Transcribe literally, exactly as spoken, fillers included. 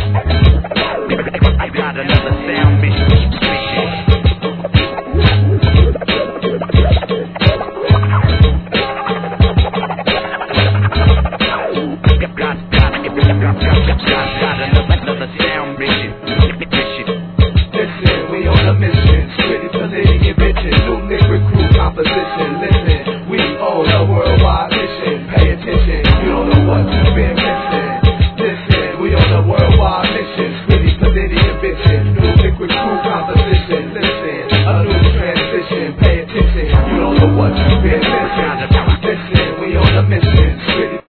I got another sound mission. Listen, we on a mission, pretty Palladian bitches, new liquid crew composition. Listen, we on a worldwide mission. Pay attention, you don't know what you've been missing. Listen, we on a worldwide mission.